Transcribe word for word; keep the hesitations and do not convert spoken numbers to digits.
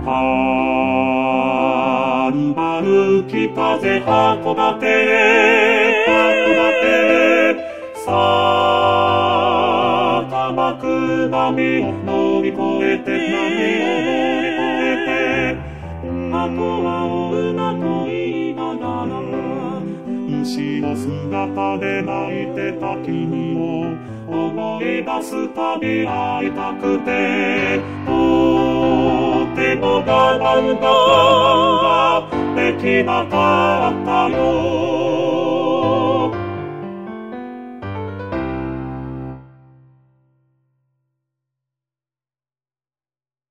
はるばる北風函館へ、函館へ、さあ砂漠波を乗り越えて、波を乗り越えて、あとは追うなと言いながら、牛の姿で泣いてた君を思い出すたび会いたくて、とても我慢ができなかったよ。